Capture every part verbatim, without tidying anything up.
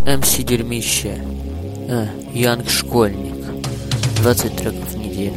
эм си Дерьмище. А, Янг Школьник. двадцать треков в неделю.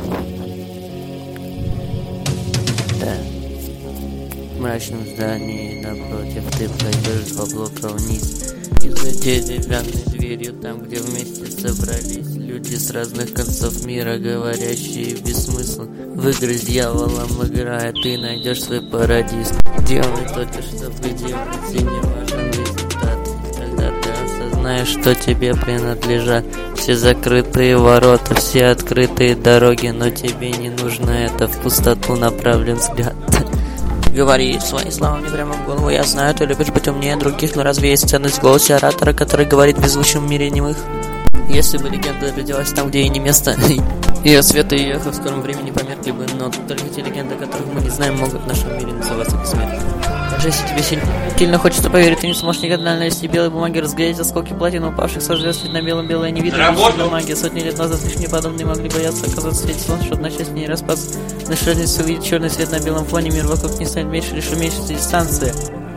Да. В мрачном здании напротив ты пройдешь два блока вниз и за деревянной дверью, там, где вместе собрались люди с разных концов мира, говорящие без смысла. В игры с дьяволом играя, ты найдешь свой парадиз. Делай только, чтобы делать, и не важен результат. Тогда ты осознаешь, что тебе принадлежат все закрытые ворота, все открытые дороги, но тебе не нужно это, в пустоту направлен взгляд. Говори свои слова мне прямо в голову. Я знаю, ты любишь быть умнее других, но разве есть ценность в голосе оратора, который говорит в беззвучном мире немых? Если бы легенда родилась там, где ей не место, ее свет и ее эхо в скором времени померкли бы, но только те легенды, о которых мы не знаем, могут в нашем мире называться бессмертными. Даже если тебе сильно хочется поверить, ты не сможешь никогда на листе белой бумаги разглядеть осколки платины, упавших со звезд на белом, белое не видно. Вечная магия. Сотни лет назад лишь неподобные могли бояться оказаться в свете солнца, чтобы начать не распасться. На шальнице увидеть черный свет на белом фоне, мир вокруг не станет меньше, лишь уменьшится дистанция.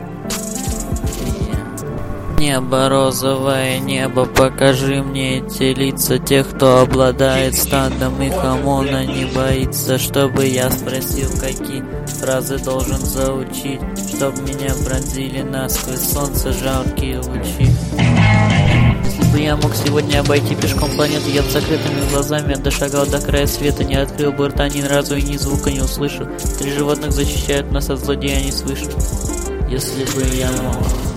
Небо, розовое небо, покажи мне эти лица тех, кто обладает стадом, их ОМОНа не боится, чтобы я спросил, какие фразы должен заучить, чтоб меня пронзили насквозь солнце жалкие лучи. Если бы я мог сегодня обойти пешком планету, я бы с закрытыми глазами дошагал до края света, не открыл бы рта ни разу и ни звука не услышал. Три животных защищают нас от злодеяний свыше. Если бы я мог...